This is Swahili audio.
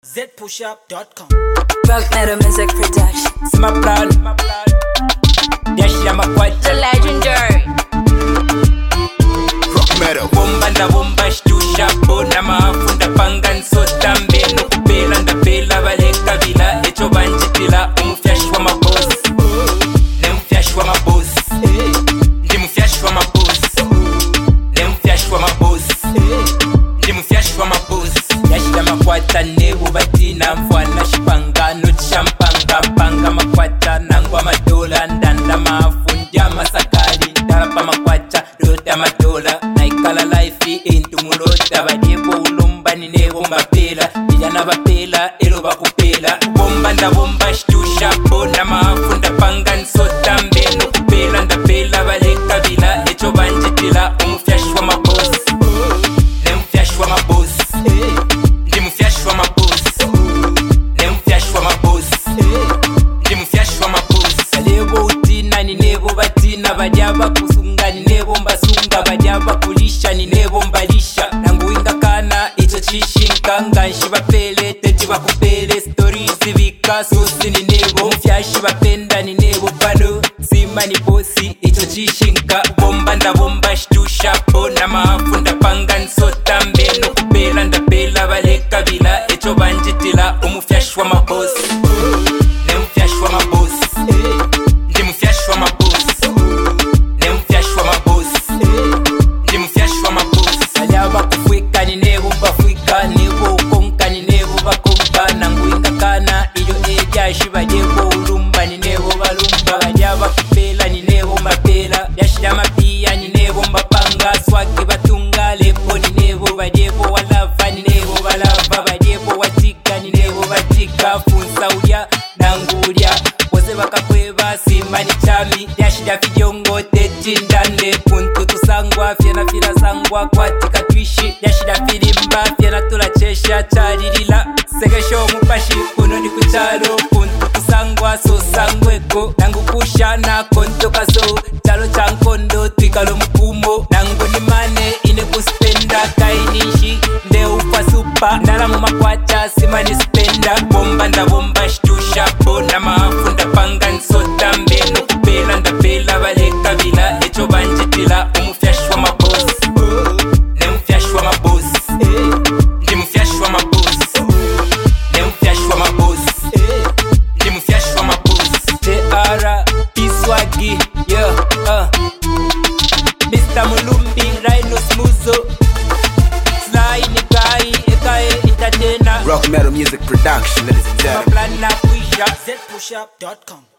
zpushup.com. Rock Metal Music Production. My plan. Yashya Makwata. The legendary. Rock Metal. Bomba nda bomba shtusha bona mafunda pangan sota mbeno kupela ndapela baleka bila echo banjitila umufyashwa maboss. Nemufyashwa maboss. Ndimufyashwa maboss. Nemufyashwa maboss. Ndimufyashwa maboss. Yashya Makwata nebo batina mfwana shipangano champanga panga Makwata nangwa madola ndanda mafundya masakali darapa Makwata rota madola naikala life into mulota badebo ulombani nebo mbapela vijana bapela elo bakupela bomba nda bomba shtusha bona mafunda panga nsota mbeno kupela ndapela baleka bila echo banjitila umufyashwa maboss. Nemufyashwa maboss. Ndimufyashwa maboss. Nemufyashwa maboss. Ndimufyashwa maboss. Lebo utina ni nebo batina bajya bakusunga ni nebo mbasunga bajya bakulisha ni nebo mbalisha nanguinga kana ico cishinka nganshi bapele teti bakupele stories zibika sosi ni nebo mufyashi bapenda ni nebo pano sima ni bosi ico cishinka bomba nda bomba shtusha bona mafunda panga nsota mbeno kupela ndapela baleka bila echo banjitila umufyashwa maboss. Nemufyashwa maboss. Ndimufyashwa maboss. Nemufyashwa maboss. Ndimufyashwa maboss. Alyaba kufwika ni nebo bafwika nebo konka ni nebo bakonka nanguinga kana iyo ejashi bajebo ulumba ni nebo balumba alyaba kupela ni nebo mapela yashya mapia ni nebo mbapanga swagi batunga lepo ni nebo bajebo walava ni nebo balava bajebo watika ni nebo batika funsa ulya nangulya bose bakakweba simani chami yashya fijongo tetindande puntu tusangwa fyena fira sangwa kwatika twishi yashya filimba fyena tulachesha chalilila sekesho mupashi kuno ni kuchalo puntu tusangwa so sangweko nangukusha na konto kaso chalo chankondo twikalo mukumo nangu ni mane ine kuspenda kainishi ndeupa supa ndala mu Makwata simani spenda bomba nda bomba shtusha bona mafunda panga nsota mbeno kupela ndapela baleka bila echo banjitila umufyashwa maboss. Nemufyashwa maboss. Ndimufyashwa maboss. Nemufyashwa maboss. Ndimufyashwa maboss. J.R. Piswagi yeah Mr. Mulumbi Rhino Smuzo Sly Nikai Ekae Entertainer Rock Metal Music Production, ladies and gentlemen. Plana Kwisha zpushup.com.